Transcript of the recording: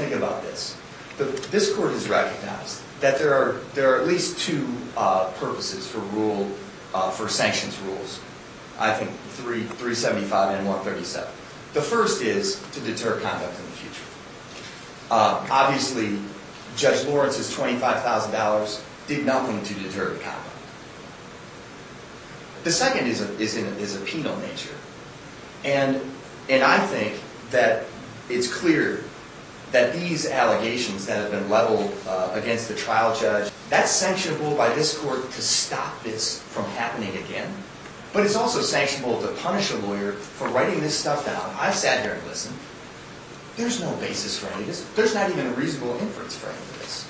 think about this. This court has recognized that there are at least two purposes for sanctions rules. I think 375 and 137. The first is to deter conduct in the future. Obviously, Judge Lawrence's $25,000 did nothing to deter the conduct. The second is a penal nature. And I think that it's clear that these allegations that have been leveled against the trial judge, that's sanctionable by this court to stop this from happening again. But it's also sanctionable to punish a lawyer for writing this stuff down. I've sat here and listened. There's no basis for any of this. There's not even a reasonable inference for any of this.